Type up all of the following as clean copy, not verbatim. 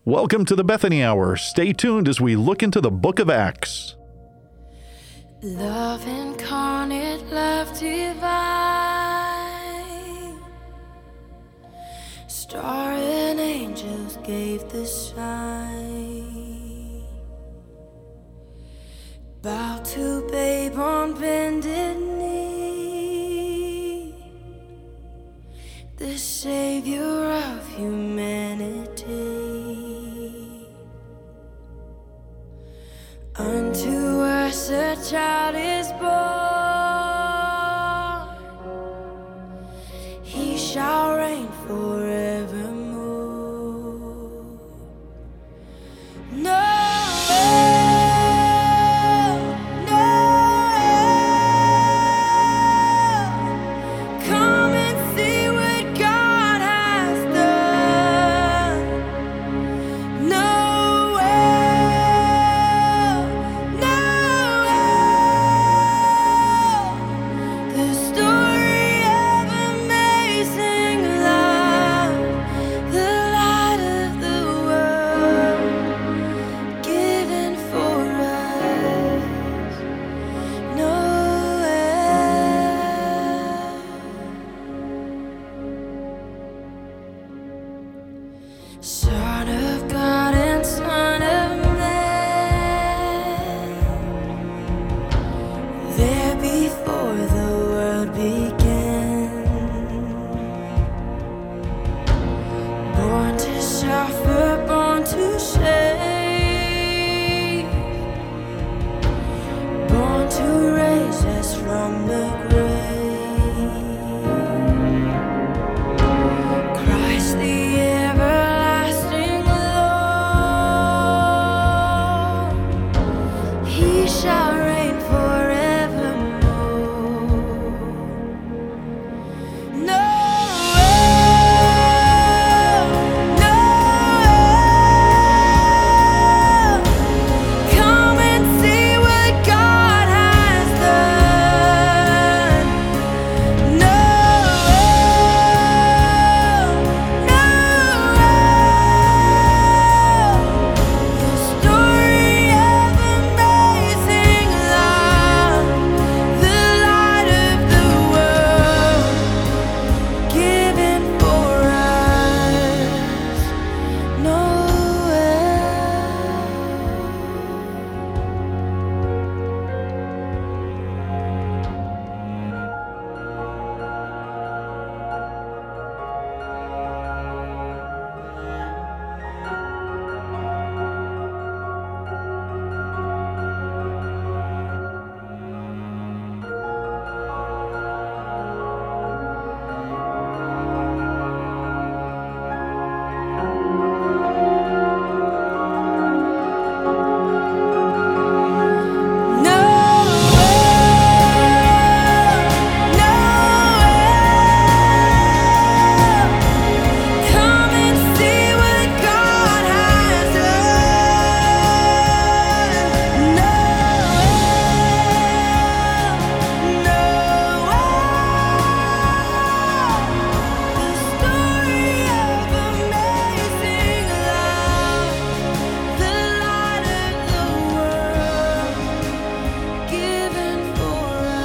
Welcome to the Bethany Hour. Stay tuned as we look into the book of Acts. Love incarnate, love divine. Star and angels gave the sign. Bow to babe on bended knee, the Savior of humanity. Unto us a child is born, he shall reign forevermore. No. Son of God and Son of Man, there before the world began, born to suffer, born to save, born to raise us from the grave. Christ the everlasting Lord, he shall reign forevermore. No, no, come and see what God has done. No, the story of amazing love, the light of the world, given for us. Come and see what God has done. No, the story of amazing love, the light of the world, given for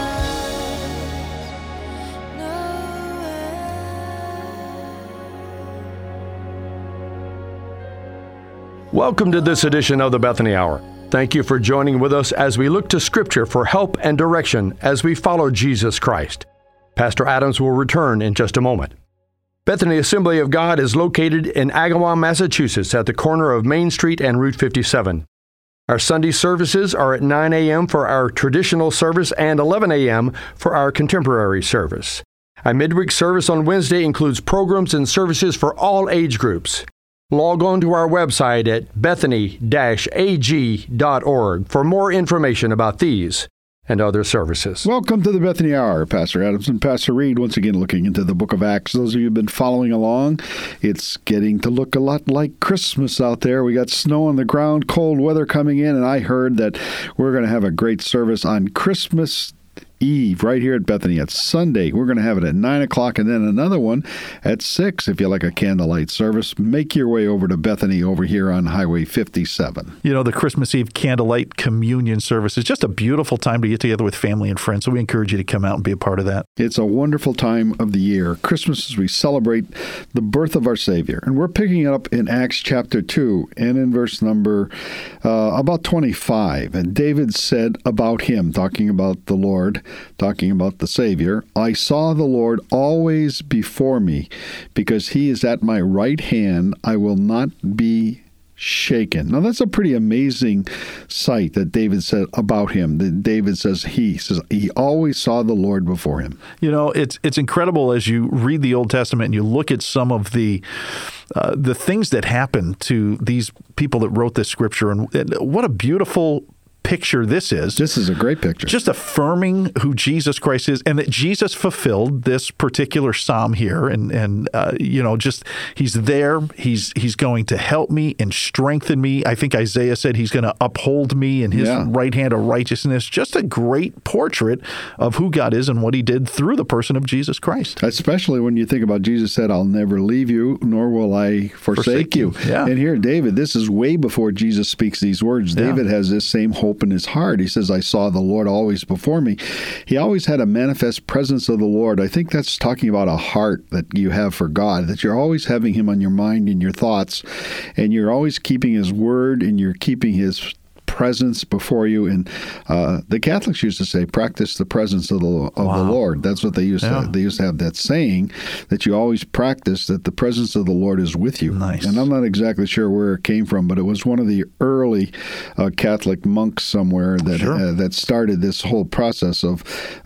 us. Welcome to this edition of the Bethany Hour. Thank you for joining with us as we look to Scripture for help and direction as we follow Jesus Christ. Pastor Adams will return in just a moment. Bethany Assembly of God is located in Agawam, Massachusetts, at the corner of Main Street and Route 57. Our Sunday services are at 9 a.m. for our traditional service and 11 a.m. for our contemporary service. Our midweek service on Wednesday includes programs and services for all age groups. Log on to our website at bethany-ag.org for more information about these and other services. Welcome to the Bethany Hour. Pastor Adams and Pastor Reed once again looking into the book of Acts. Those of you who've been following along, it's getting to look a lot like Christmas out there. We got snow on the ground, cold weather coming in, and I heard that we're going to have a great service on Christmas Eve right here at Bethany. It's Sunday. We're going to have it at 9 o'clock and then another one at 6 if you like a candlelight service. Make your way over to Bethany over here on Highway 57. You know, the Christmas Eve candlelight communion service is just a beautiful time to get together with family and friends, so we encourage you to come out and be a part of that. It's a wonderful time of the year. Christmas is we celebrate the birth of our Savior. And we're picking it up in Acts chapter 2 and in verse number about 25. And David said about him, talking about the Lord, talking about the Savior, I saw the Lord always before me, because he is at my right hand. I will not be shaken. Now, that's a pretty amazing sight that David said about him. That David says he always saw the Lord before him. You know, it's incredible as you read the Old Testament and you look at some of the things that happened to these people that wrote this scripture, and what a beautiful picture this is. This is a great picture. Just affirming who Jesus Christ is, and that Jesus fulfilled this particular psalm here, and you know, just he's there. He's going to help me and strengthen me. I think Isaiah said he's going to uphold me in his right hand of righteousness. Just a great portrait of who God is and what he did through the person of Jesus Christ. Especially when you think about Jesus said, I'll never leave you, nor will I forsake you. Yeah. And here, David, this is way before Jesus speaks these words. David has this same hope in his heart. He says, I saw the Lord always before me. He always had a manifest presence of the Lord. I think that's talking about a heart that you have for God, that you're always having him on your mind and your thoughts, and you're always keeping his word, and you're keeping his presence before you. And the Catholics used to say, practice the presence of the Lord. That's what they used to. They used to have that saying that you always practice that the presence of the Lord is with you. Nice. And I'm not exactly sure where it came from, but it was one of the early Catholic monks somewhere that that started this whole process of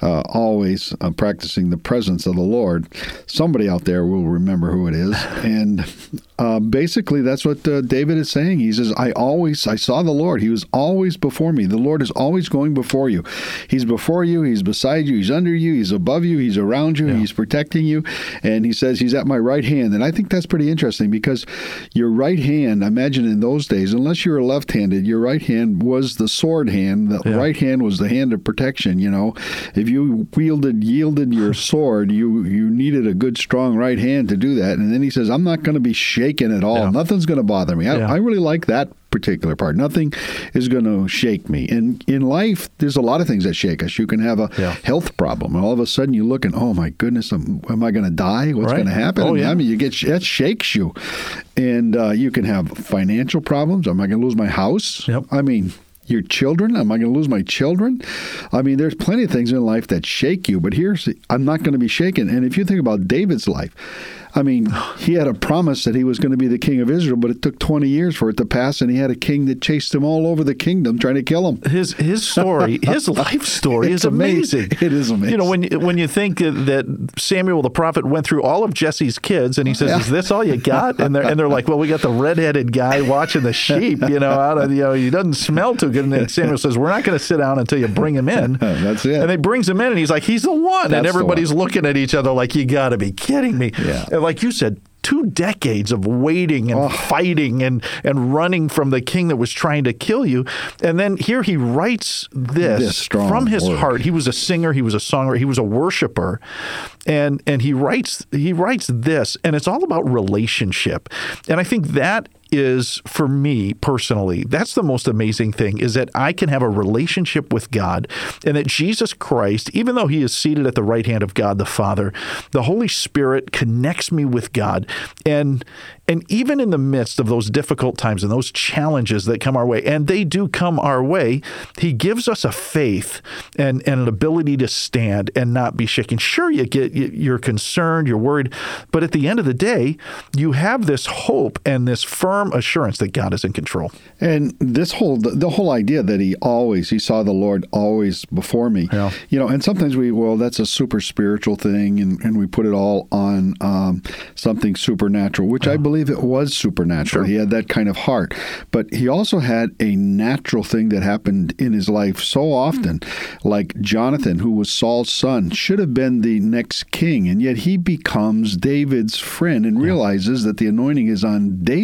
always practicing the presence of the Lord. Somebody out there will remember who it is. And basically, that's what David is saying. He says, I saw the Lord. He was always before me. The Lord is always going before you. He's before you. He's beside you. He's under you. He's above you. He's around you. He's protecting you. And he says he's at my right hand. And I think that's pretty interesting, because your right hand, I imagine in those days, unless you were left-handed, your right hand was the sword hand. The right hand was the hand of protection. You know, if you yielded your sword, you needed a good, strong right hand to do that. And then he says, I'm not going to be shaken at all. Yeah. Nothing's going to bother me. I really like that particular part. Nothing is going to shake me. And in life, there's a lot of things that shake us. You can have a health problem, and all of a sudden you look and, oh my goodness, am I going to die? What's going to happen? I mean, that shakes you. And you can have financial problems. Am I going to lose my house? Yep. I mean, your children? Am I going to lose my children? I mean, there's plenty of things in life that shake you, but I'm not going to be shaken. And if you think about David's life, I mean, he had a promise that he was going to be the king of Israel, but it took 20 years for it to pass, and he had a king that chased him all over the kingdom trying to kill him. His story, his life story is amazing. It is amazing. You know, when you think that Samuel the prophet went through all of Jesse's kids, and he says, "Is this all you got?" And they're like, "Well, we got the redheaded guy watching the sheep. You know, he doesn't smell too good." And then Samuel says, "We're not going to sit down until you bring him in." That's it. And they brings him in, and he's like, "He's the one." And everybody's looking at each other like, "You got to be kidding me!" Yeah. And like you said, 2 decades of waiting and fighting and running from the king that was trying to kill you. And then here he writes this from his heart. He was a singer. He was a songwriter. He was a worshiper. And he writes this, and it's all about relationship. And I think that is, for me personally, that's the most amazing thing, is that I can have a relationship with God, and that Jesus Christ, even though he is seated at the right hand of God the Father, the Holy Spirit connects me with God. And even in the midst of those difficult times and those challenges that come our way, and they do come our way, he gives us a faith and an ability to stand and not be shaken. Sure, you're concerned, you're worried, but at the end of the day, you have this hope and this firm assurance that God is in control. And the whole idea that he saw the Lord always before me. Yeah. You know, and sometimes that's a super spiritual thing, and we put it all on something supernatural, which I believe it was supernatural. Sure. He had that kind of heart. But he also had a natural thing that happened in his life so often, like Jonathan, who was Saul's son, should have been the next king, and yet he becomes David's friend and realizes that the anointing is on David.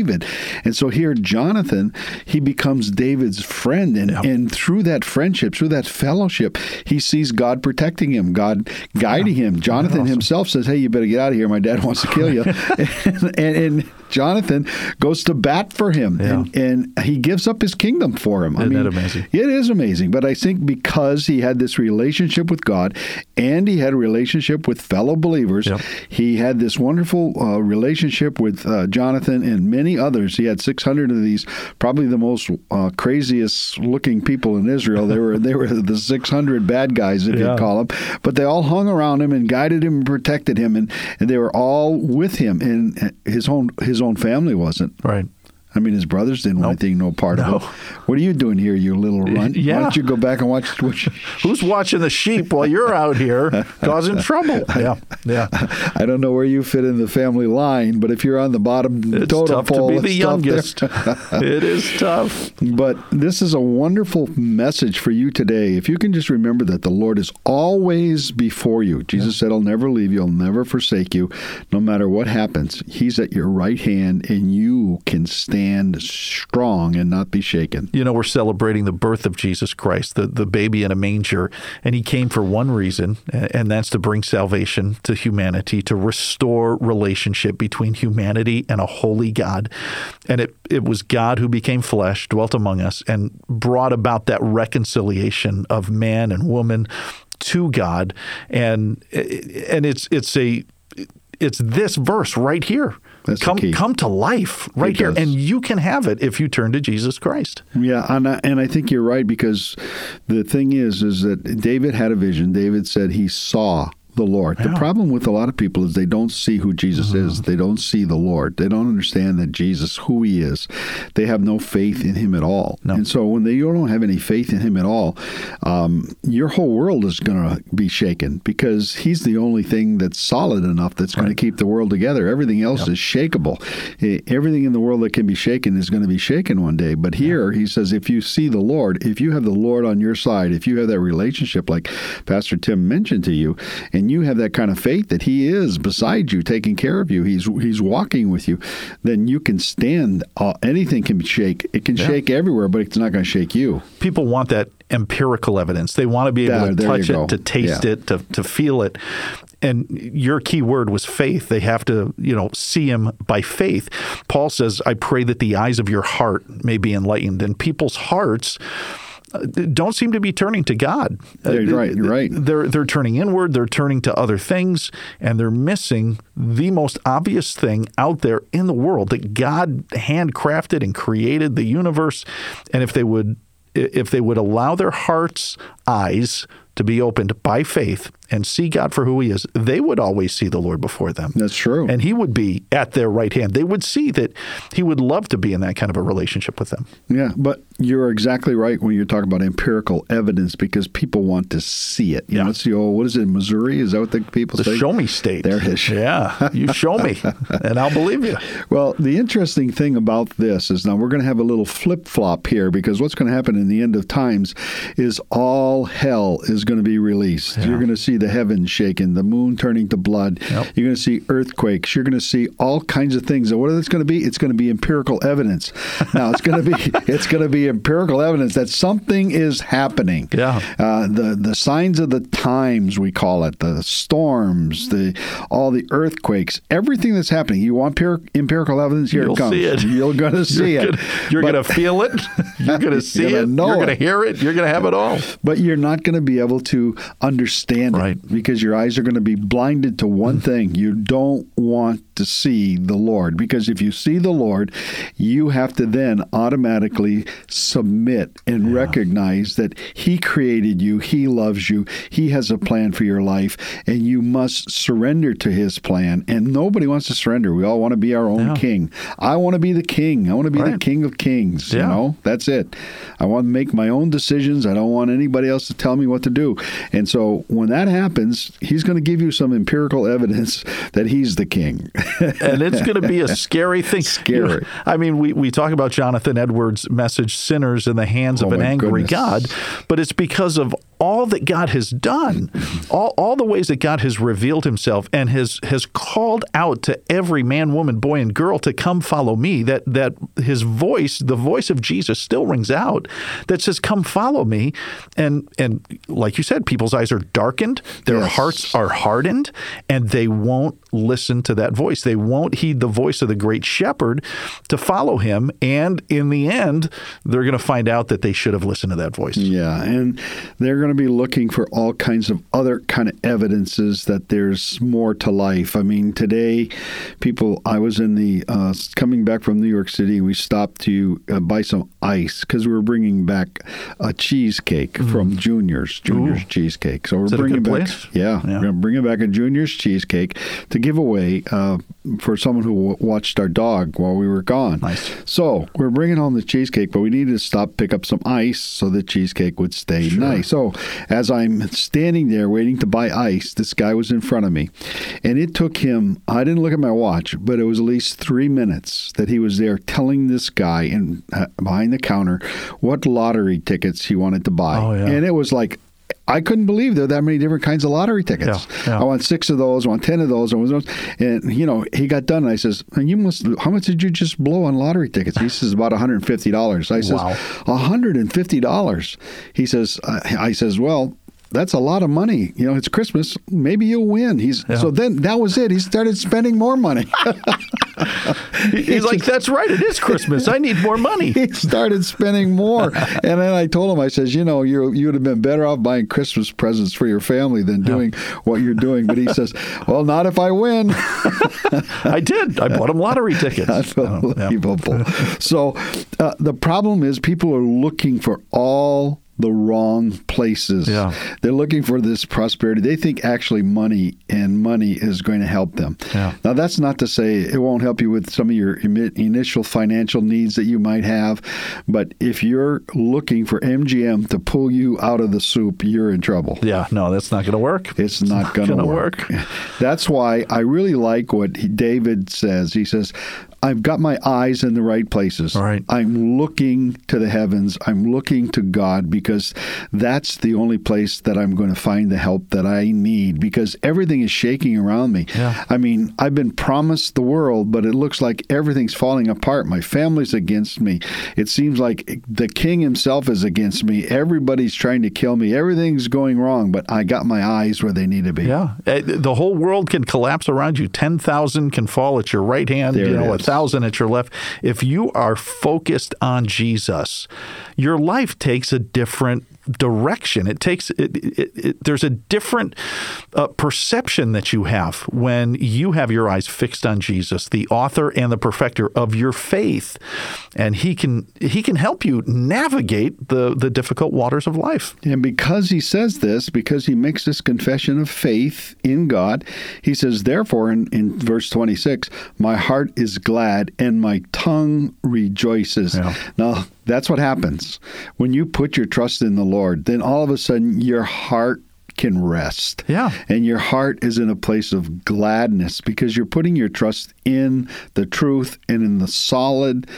And so here, Jonathan, he becomes David's friend. And through that friendship, through that fellowship, he sees God protecting him, God guiding him. Jonathan himself says, hey, you better get out of here. My dad wants to kill you. and Jonathan goes to bat for him, and he gives up his kingdom for him. Isn't that amazing? It is amazing. But I think because he had this relationship with God and he had a relationship with fellow believers, he had this wonderful relationship with Jonathan and many others. He had 600 of these, probably the most craziest looking people in Israel. They were the 600 bad guys, if you'd call them. But they all hung around him and guided him and protected him, and they were all with him. And his own family wasn't. Right. I mean, his brothers didn't want anything, no part of it. What are you doing here, you little runt? Yeah. Why don't you go back and watch? Who's watching the sheep while you're out here causing trouble? Yeah. I don't know where you fit in the family line, but if you're on the bottom it's totem tough pole, to be the youngest. It is tough. But this is a wonderful message for you today. If you can just remember that the Lord is always before you. Jesus said, I'll never leave you. I'll never forsake you. No matter what happens, He's at your right hand, and you can stand strong and not be shaken. You know, we're celebrating the birth of Jesus Christ, the baby in a manger, and He came for one reason, and that's to bring salvation to humanity, to restore relationship between humanity and a holy God. And it was God who became flesh, dwelt among us, and brought about that reconciliation of man and woman to God. And it's this verse right here. Come to life right here. And you can have it if you turn to Jesus Christ. Yeah, and I think you're right, because the thing is that David had a vision. David said he saw the Lord. The problem with a lot of people is they don't see who Jesus is. They don't see the Lord. They don't understand that Jesus, who He is. They have no faith in Him at all. No. And so when you don't have any faith in Him at all, your whole world is going to be shaken, because He's the only thing that's solid enough that's going to keep the world together. Everything else is shakeable. Everything in the world that can be shaken is going to be shaken one day. But here He says, if you see the Lord, if you have the Lord on your side, if you have that relationship like Pastor Tim mentioned to you, and you have that kind of faith that He is beside you, taking care of you, He's walking with you, then you can stand. Anything can shake. It can shake everywhere, but it's not going to shake you. People want that empirical evidence. They want to be able to touch it, to taste it, to feel it. And your key word was faith. They have to, see Him by faith. Paul says, I pray that the eyes of your heart may be enlightened. And people's hearts don't seem to be turning to God. You're right. They're turning inward. They're turning to other things, and they're missing the most obvious thing out there in the world, that God handcrafted and created the universe. And if they would allow their hearts' eyes to be opened by faith and see God for who He is, they would always see the Lord before them. That's true. And He would be at their right hand. They would see that He would love to be in that kind of a relationship with them. Yeah, but you're exactly right when you're talking about empirical evidence, because people want to see it. You know, it's the old, what is it, Missouri? Is that what the people say? The show me state. There it is. Yeah, you show me, and I'll believe you. Well, the interesting thing about this is, now we're going to have a little flip-flop here, because what's going to happen in the end of times is all hell is going to be released. Yeah. You're going to see the heavens shaken, the moon turning to blood. Yep. You're going to see earthquakes. You're going to see all kinds of things. And what is it going to be? It's going to be empirical evidence. Now, it's going to be empirical evidence that something is happening. Yeah. The signs of the times, we call it, the storms, all the earthquakes, everything that's happening. You want empirical evidence? Here it comes. See it. You're going to see it. You're going to feel it. You're going to see it. You're going to hear it. You're going to have it all. But you're not going to be able to understand it, because your eyes are going to be blinded to one thing. You don't want to see the Lord, because if you see the Lord, you have to then automatically submit and recognize that He created you, He loves you, He has a plan for your life, and you must surrender to His plan. And nobody wants to surrender. We all want to be our own king. I want to be the king. I want to be the King of Kings. You know, that's it. I want to make my own decisions. I don't want anybody else to tell me what to do. And so when that happens, He's going to give you some empirical evidence that He's the king. And it's going to be a scary thing. Scary. I mean, we talk about Jonathan Edwards' message, Sinners in the Hands of an Angry God, but it's because of all that God has done, all the ways that God has revealed himself and has called out to every man, woman, boy, and girl to come follow me, that his voice, the voice of Jesus still rings out that says, come follow me. And like you said, people's eyes are darkened, their hearts are hardened, and they won't listen to that voice. They won't heed the voice of the great shepherd to follow him. And in the end, they're going to find out that they should have listened to that voice. Yeah, and they're going to be looking for all kinds of other kind of evidences that there's more to life. I mean, today, I was in the, coming back from New York City, we stopped to buy some ice because we were bringing back a cheesecake from Junior's Cheesecake. So we're bringing back, we're going to bring back a Junior's Cheesecake to give away for someone who watched our dog while we were gone. Nice. So we're bringing home the cheesecake, but we needed to stop, pick up some ice so the cheesecake would stay nice. So as I'm standing there waiting to buy ice, this guy was in front of me. And it took him, I didn't look at my watch, but it was at least 3 minutes that he was there telling this guy behind the counter what lottery tickets he wanted to buy. Oh, yeah. And it was like, I couldn't believe there were that many different kinds of lottery tickets. Yeah. I want 6 of those, I want 10 of those. And, he got done and I says, how much did you just blow on lottery tickets? He says, about $150. I says, wow. $150? He says, I says, well, that's a lot of money. It's Christmas. Maybe you'll win. So then that was it. He started spending more money. He's like, that's right. It is Christmas. I need more money. He started spending more. And then I told him, I says, you would have been better off buying Christmas presents for your family than doing what you're doing. But he says, well, not if I win. I did. I bought him lottery tickets. Unbelievable. So the problem is people are looking for all the wrong places. Yeah. They're looking for this prosperity. They think actually money is going to help them. Yeah. Now, that's not to say it won't help you with some of your initial financial needs that you might have, but if you're looking for MGM to pull you out of the soup, you're in trouble. Yeah, no, that's not going to work. It's not going to work. That's why I really like what David says. He says, I've got my eyes in the right places. Right. I'm looking to the heavens. I'm looking to God because that's the only place that I'm going to find the help that I need because everything is shaking around me. Yeah. I mean, I've been promised the world, but it looks like everything's falling apart. My family's against me. It seems like the king himself is against me. Everybody's trying to kill me. Everything's going wrong, but I got my eyes where they need to be. Yeah. The whole world can collapse around you. 10,000 can fall at your right hand, 1,000 at your left. If you are focused on Jesus, your life takes a different direction. It takes there's a different perception that you have when you have your eyes fixed on Jesus, the author and the perfecter of your faith, and he can help you navigate the difficult waters of life. And because he says this, because he makes this confession of faith in God, he says, therefore, in verse 26, my heart is glad and my tongue rejoices. Yeah. Now, that's what happens. When you put your trust in the Lord, then all of a sudden your heart can rest. Yeah. And your heart is in a place of gladness because you're putting your trust in the truth and in the solid.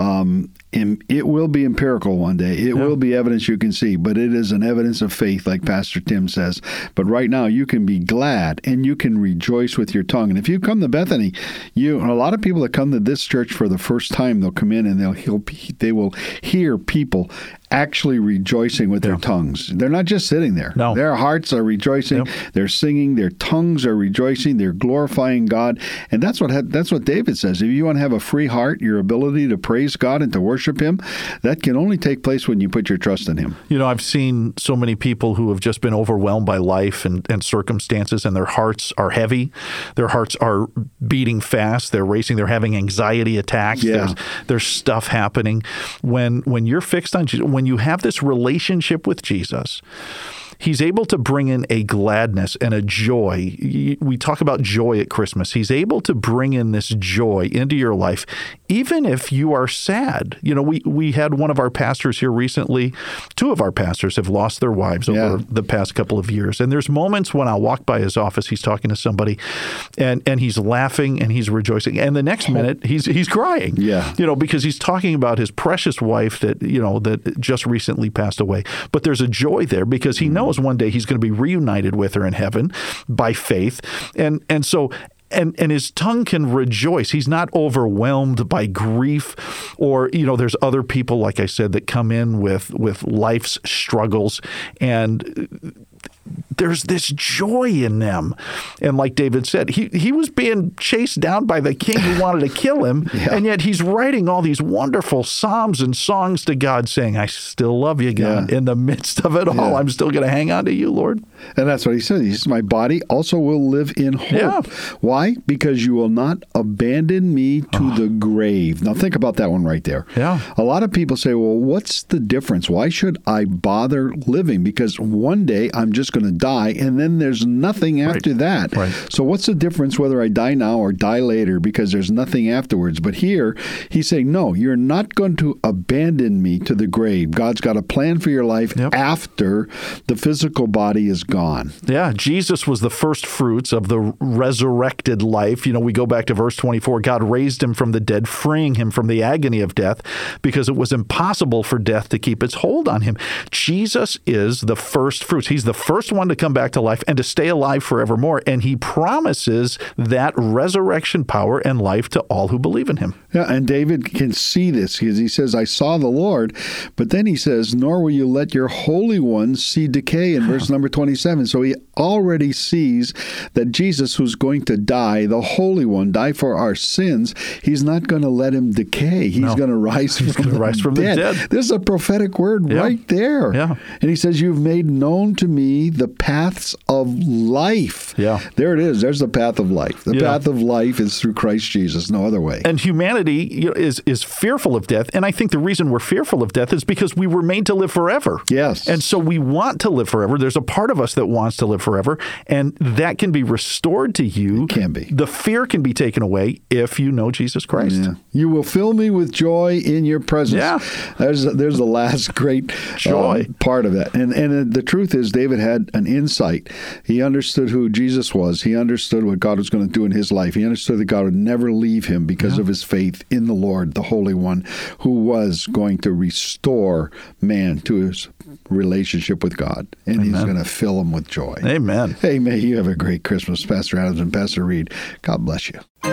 It will be empirical one day. It will be evidence you can see, but it is an evidence of faith, like Pastor Tim says. But right now, you can be glad and you can rejoice with your tongue. And if you come to Bethany, a lot of people that come to this church for the first time, they'll come in and they will hear people actually rejoicing with their tongues. They're not just sitting there. No. Their hearts are rejoicing. Yep. They're singing. Their tongues are rejoicing. They're glorifying God. And that's what David says. If you want to have a free heart, your ability to praise God and to worship Him, that can only take place when you put your trust in Him. I've seen so many people who have just been overwhelmed by life and circumstances, and their hearts are heavy. Their hearts are beating fast. They're racing. They're having anxiety attacks. Yeah. There's stuff happening. When you're fixed on Jesus, when you have this relationship with Jesus, He's able to bring in a gladness and a joy. We talk about joy at Christmas. He's able to bring in this joy into your life, even if you are sad. We had one of our pastors here recently. 2 of our pastors have lost their wives over the past couple of years. And there's moments when I'll walk by his office, he's talking to somebody, and he's laughing and he's rejoicing. And the next minute, he's crying. Yeah. Because he's talking about his precious wife that just recently passed away. But there's a joy there because he knows knows one day he's going to be reunited with her in heaven by faith. And so his tongue can rejoice. He's not overwhelmed by grief, or, there's other people, like I said, that come in with life's struggles, and there's this joy in them. And like David said, he was being chased down by the king who wanted to kill him, and yet he's writing all these wonderful psalms and songs to God saying, I still love you, God. In the midst of it all, I'm still going to hang on to you, Lord. And that's what he said. He says, my body also will live in hope. Yeah. Why? Because you will not abandon me to the grave. Now think about that one right there. Yeah. A lot of people say, well, what's the difference? Why should I bother living? Because one day I'm just going to die, and then there's nothing after that. Right. So what's the difference whether I die now or die later, because there's nothing afterwards? But here he's saying, no, you're not going to abandon me to the grave. God's got a plan for your life after the physical body is gone. Yeah, Jesus was the first fruits of the resurrected life. We go back to verse 24. God raised him from the dead, freeing him from the agony of death, because it was impossible for death to keep its hold on him. Jesus is the first fruits. He's the first one to come back to life and to stay alive forevermore. And he promises that resurrection power and life to all who believe in him. Yeah, and David can see this because he says, I saw the Lord, but then he says, nor will you let your Holy One see decay in verse number 27. So he already sees that Jesus, who's going to die, the Holy One, die for our sins, he's not going to let him decay. He's going to rise from the dead. This is a prophetic word right there. Yeah. And he says, you've made known to me the paths of life. Yeah. There it is. There's the path of life. The path of life is through Christ Jesus. No other way. And humanity is fearful of death. And I think the reason we're fearful of death is because we were made to live forever. Yes. And so we want to live forever. There's a part of us that wants to live forever. And that can be restored to you. It can be. The fear can be taken away if you know Jesus Christ. Yeah. You will fill me with joy in your presence. Yeah. There's the last great joy part of that. And the truth is, David had an insight. He understood who Jesus was. He understood what God was going to do in his life. He understood that God would never leave him because of his faith in the Lord, the Holy One, who was going to restore man to his relationship with God. And Amen. He's going to fill him with joy. Amen. Hey, may you have a great Christmas, Pastor Adams and Pastor Reed. God bless you.